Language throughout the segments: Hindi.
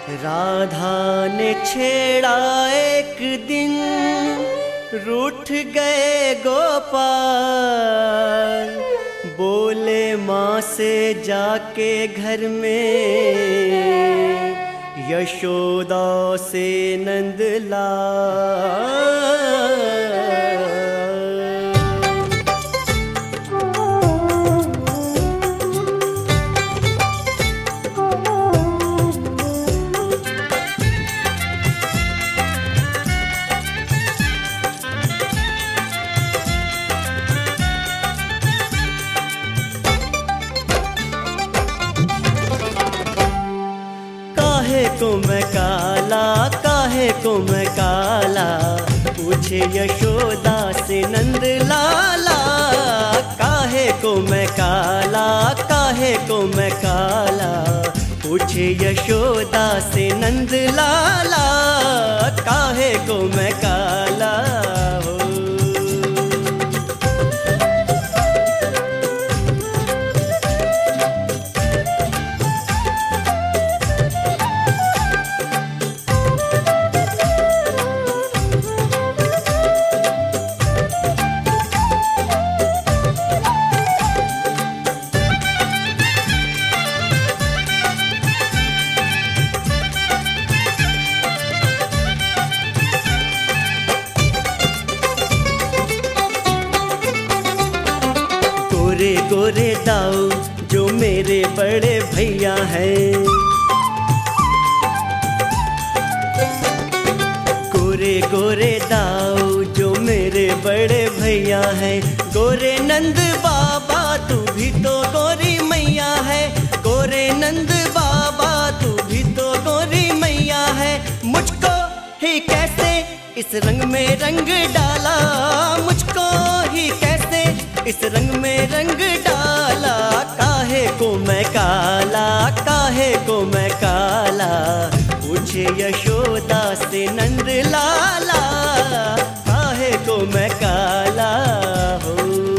राधा ने छेड़ा एक दिन, रूठ गए गोपाल। बोले माँ से जाके घर में, यशोदा से नंदलाल। काहे को मैं काला, काहे को मैं काला, पूछे यशोदा से नंद लाला। काहे को मैं काला, काहे को मैं काला, पूछे यशोदा से नंद लाला। काहे को मैं काला हो। गोरे गोरे दाऊ जो मेरे बड़े भैया हैं, गोरे गोरे दाऊ जो मेरे बड़े भैया हैं। गोरे नंद बाबा तू भी तो गोरी मैया है, गोरे नंद बाबा तू भी तो गोरी मैया है। मुझको ही कैसे इस रंग में रंग डाला, मुझको ही कैसे इस रंग में रंग डाला। काहे को मैं काला, काहे को मैं काला, पूछे यशोदा से नंद लाला। काहे को मैं काला हो।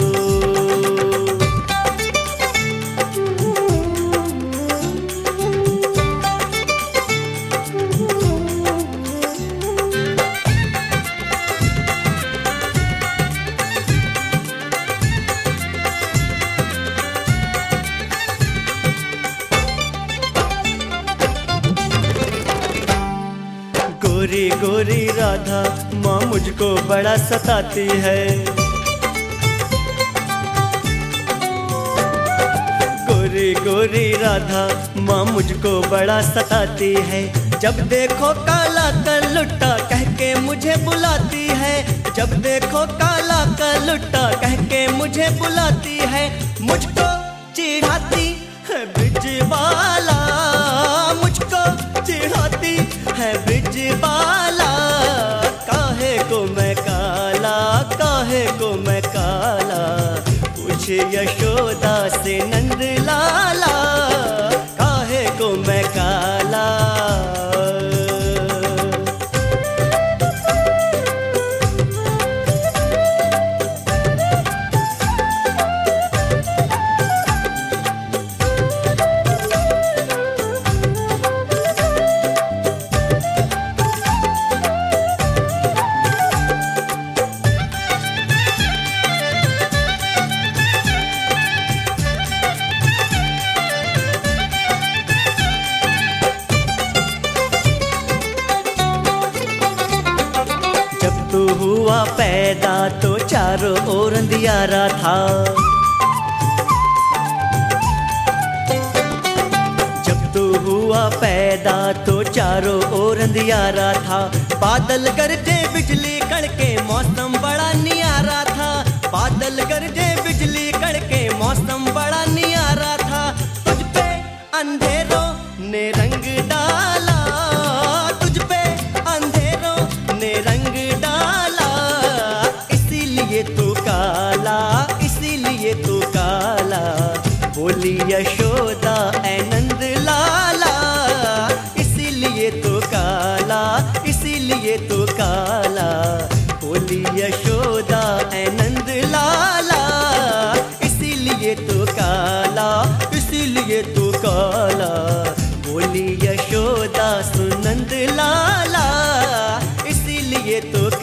गोरी गोरी राधा माँ मुझको बड़ा सताती है, गोरी गोरी राधा माँ मुझको बड़ा सताती है। जब देखो काला का लुट्टा कह के मुझे बुलाती है, जब देखो काला का लुट्टा कह के मुझे बुलाती है। मुझको चिढ़ाती है ब्रिजबाला, मुझको चिढ़ाती है ब्रिजबाला। काहे को मैं काला, काहे को मैं काला, पूछे यशोदा से नंद लाला। काहे को मैं काला। तू हुआ पैदा तो चारों ओर अंधियारा था, जब तू हुआ पैदा तो चारों ओर अंधियारा था। बादल गरजे बिजली कड़के मौसम बड़ा नियारा था, बादल गरजे बिजली कड़के मौसम बड़ा नियारा था। तुझ पे अंधेरों ने रंग डाला, तुझ पे अंधेरों ने रंग डाला। इसीलिए तू काला, इसीलिए तू काला, बोली यशोदा ऐ नंद लाला। इसीलिए तू काला, इसीलिए तू काला, बोली यशोदा ऐ नंद लाला। इसीलिए तू काला, इसीलिए तू काला, बोली यशोदा। ये तो